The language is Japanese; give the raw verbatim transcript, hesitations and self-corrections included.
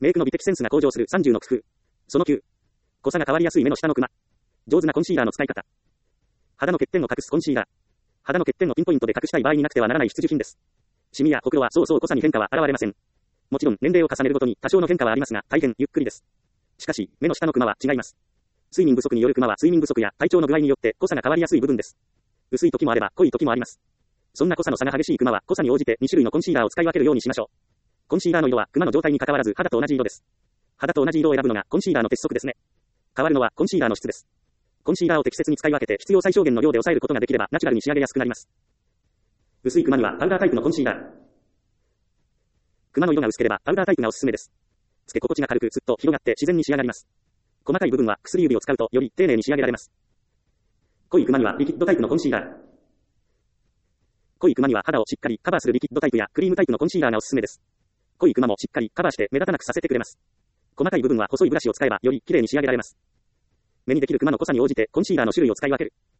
メイクの美的センスが向上するさんじゅうの工夫。そのきゅう。濃さが変わりやすい目の下のクマ。上手なコンシーラーの使い方。肌の欠点を隠すコンシーラー。肌の欠点をピンポイントで隠したい場合になくてはならない必需品です。シミやほくろはそうそう濃さに変化は現れません。もちろん年齢を重ねるごとに多少の変化はありますが、大変ゆっくりです。しかし、目の下のクマは違います。睡眠不足によるクマは睡眠不足や体調の具合によって濃さが変わりやすい部分です。薄い時もあれば濃い時もあります。そんな濃さの差が激しいクマは濃さに応じてに種類のコンシーラーを使い分けるようにしましょう。コンシーラーの色はクマの状態に関わらず肌と同じ色です。肌と同じ色を選ぶのがコンシーラーの鉄則ですね。変わるのはコンシーラーの質です。コンシーラーを適切に使い分けて必要最小限の量で抑えることができればナチュラルに仕上げやすくなります。薄いクマにはパウダータイプのコンシーラー。クマの色が薄ければパウダータイプがおすすめです。つけ心地が軽くスッと広がって自然に仕上がります。細かい部分は薬指を使うとより丁寧に仕上げられます。濃いクマにはリキッドタイプのコンシーラー。濃いクマには肌をしっかりカバーするリキッドタイプやクリームタイプのコンシーラーがおすすめです。濃いクマもしっかりカバーして目立たなくさせてくれます。細かい部分は細いブラシを使えばより綺麗に仕上げられます。目にできるクマの濃さに応じてコンシーラーの種類を使い分ける。